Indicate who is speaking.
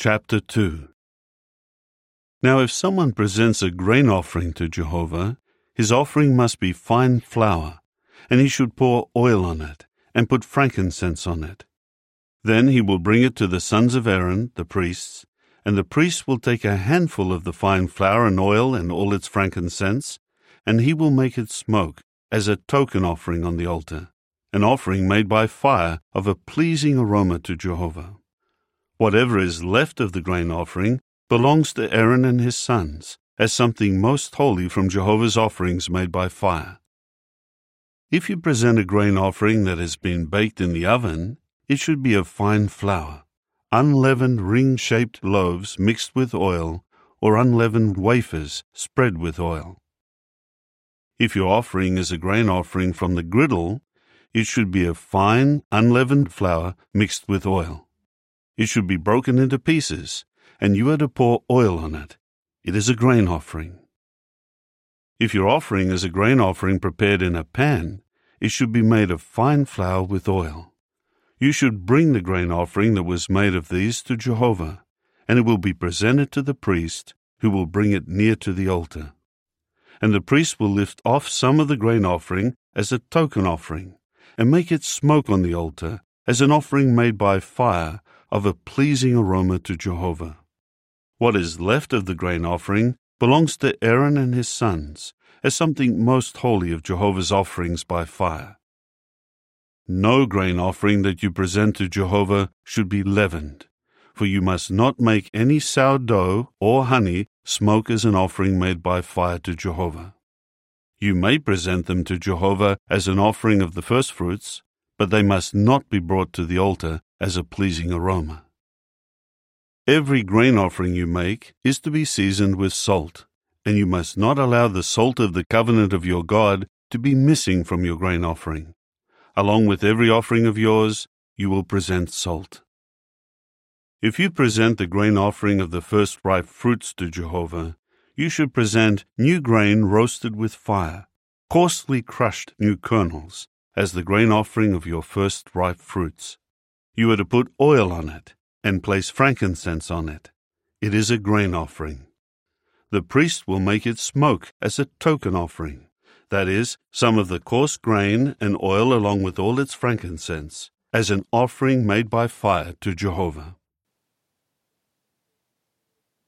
Speaker 1: Chapter 2. Now if someone presents a grain offering to Jehovah, his offering must be fine flour, and he should pour oil on it, and put frankincense on it. Then he will bring it to the sons of Aaron, the priests, and the priests will take a handful of the fine flour and oil and all its frankincense, and he will make it smoke as a token offering on the altar, an offering made by fire of a pleasing aroma to Jehovah. Whatever is left of the grain offering belongs to Aaron and his sons, as something most holy from Jehovah's offerings made by fire. If you present a grain offering that has been baked in the oven, it should be of fine flour, unleavened ring-shaped loaves mixed with oil, or unleavened wafers spread with oil. If your offering is a grain offering from the griddle, it should be of fine, unleavened flour mixed with oil. It should be broken into pieces, and you are to pour oil on it. It is a grain offering. If your offering is a grain offering prepared in a pan, it should be made of fine flour with oil. You should bring the grain offering that was made of these to Jehovah, and it will be presented to the priest, who will bring it near to the altar. And the priest will lift off some of the grain offering as a token offering, and make it smoke on the altar as an offering made by fire of a pleasing aroma to Jehovah. What is left of the grain offering belongs to Aaron and his sons, as something most holy of Jehovah's offerings by fire. No grain offering that you present to Jehovah should be leavened, for you must not make any sourdough or honey smoke as an offering made by fire to Jehovah. You may present them to Jehovah as an offering of the firstfruits, but they must not be brought to the altar as a pleasing aroma. Every grain offering you make is to be seasoned with salt, and you must not allow the salt of the covenant of your God to be missing from your grain offering. Along with every offering of yours, you will present salt. If you present the grain offering of the first ripe fruits to Jehovah, you should present new grain roasted with fire, coarsely crushed new kernels, as the grain offering of your first ripe fruits. You are to put oil on it, and place frankincense on it. It is a grain offering. The priest will make it smoke as a token offering, that is, some of the coarse grain and oil along with all its frankincense, as an offering made by fire to Jehovah.